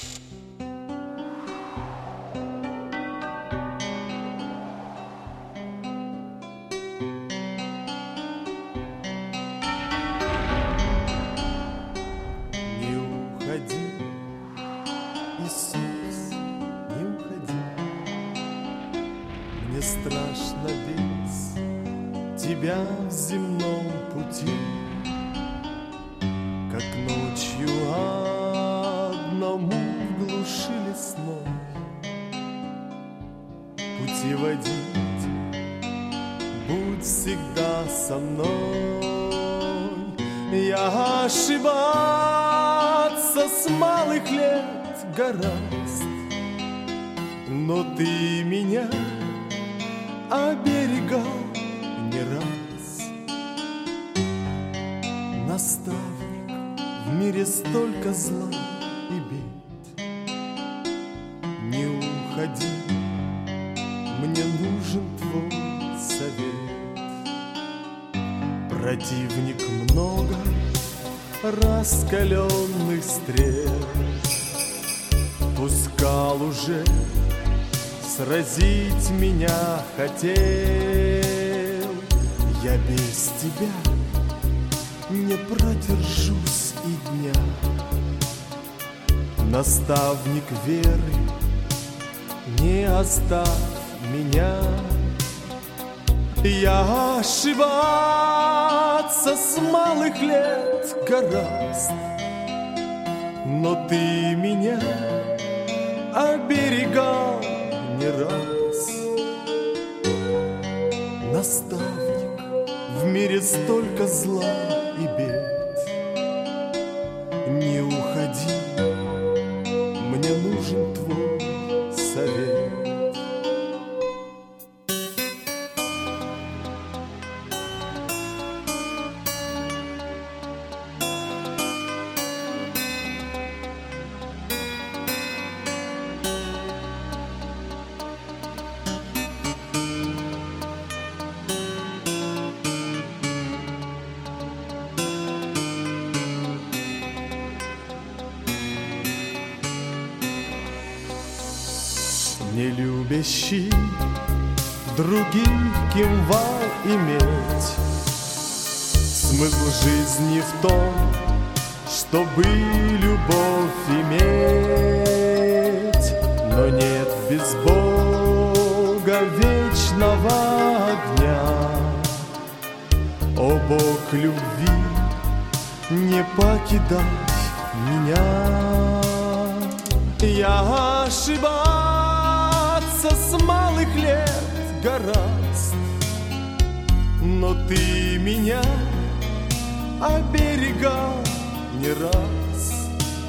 Иисус, не уходи. Мне страшно без тебя в земном пути, как ночью одному в глуши лесной пути водить. Будь всегда со мной. Я ошибаться с малых лет гораздо, но ты меня оберегал не раз. Наставник, в мире столько зла и бед. Не уходи, мне нужен твой совет. Противник много раскаленных стрел пускал уже, сразить меня хотел. Я без тебя не продержусь и дня. Наставник веры, не оставь меня. Я ошибаться с малых лет гораздо, но ты меня оберегал не раз. Наставник, в мире столько зла и бед. Не уходи, мне нужен твой совет. Не любящий других кимвал иметь. Смысл жизни в том, чтобы любовь иметь. Но нет без Бога вечного огня. О Бог любви, не покидай меня. Я ошибался с малых лет гораздо, но ты меня оберегал не раз.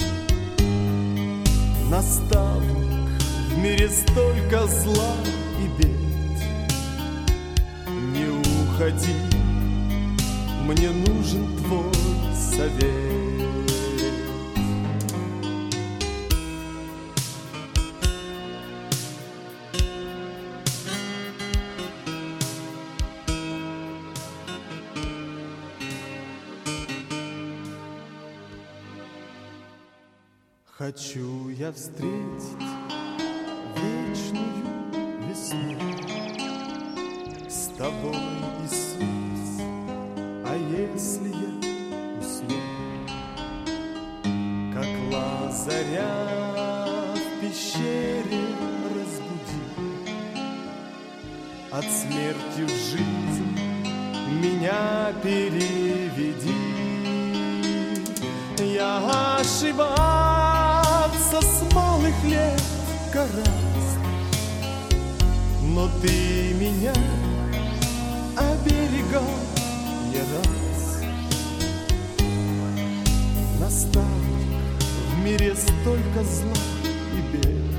Наставник, в мире столько зла и бед. Не уходи, мне нужен твой совет. Хочу я встретить вечную весну с тобой, Иисус. А если я усну, как Лазаря в пещере разбуди, от смерти в жизнь меня переведи. Я ошибался с малых лет гораздо, но ты меня оберегал не раз. Наставник, в мире столько зла и бед.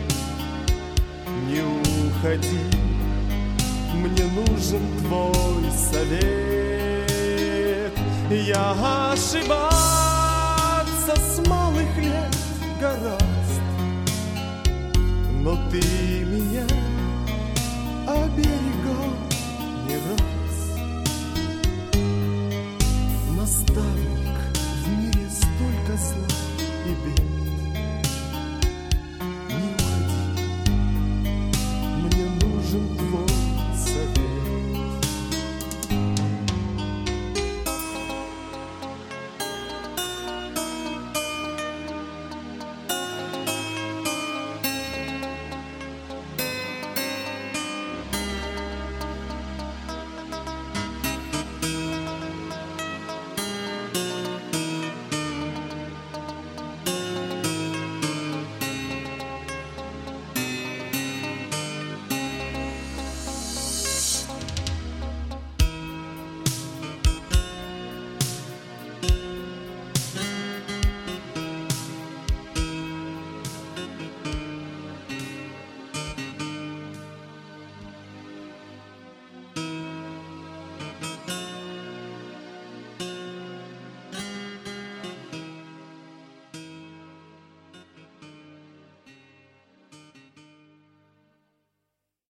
Не уходи, мне нужен твой совет. Я ошибался с малых лет гораздо, но ты